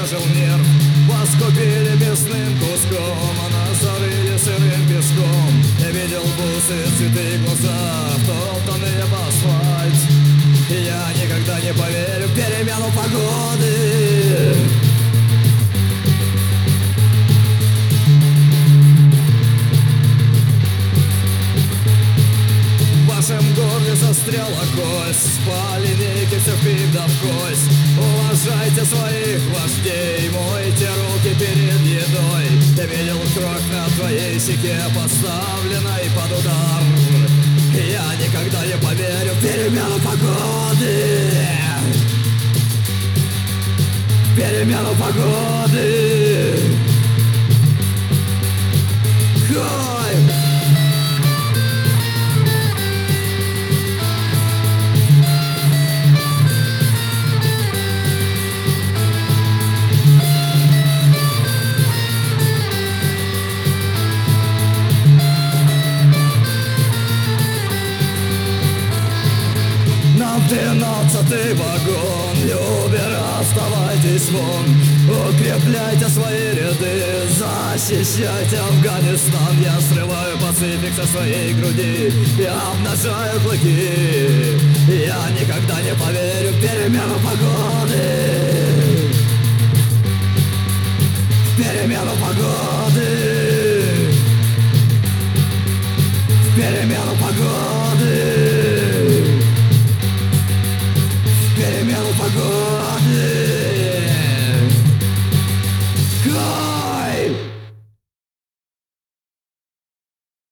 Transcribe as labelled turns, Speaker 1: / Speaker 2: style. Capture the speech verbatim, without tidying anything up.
Speaker 1: выжил нерв. Вас купили мясным куском, а нас зарыли сырым песком. Я видел бусы, цветы, глаза, втоптанные в асфальт. И я никогда не поверю в перемену погоды. В вашем горле застряла кость, спали линейки все впит да в кость. Уважайте своих вождей, мойте руки перед едой. Я видел кровь на твоей щеке, поставленной под удар. Я никогда не поверю в перемену погоды. Перемену погоды. Ой! Двенадцатый вагон, Любер, оставайтесь вон. Укрепляйте свои ряды, защищайте Афганистан. Я срываю пацифик со своей груди, я обнажаю клыки. Я никогда не поверю в перемену погоды. В перемену погоды.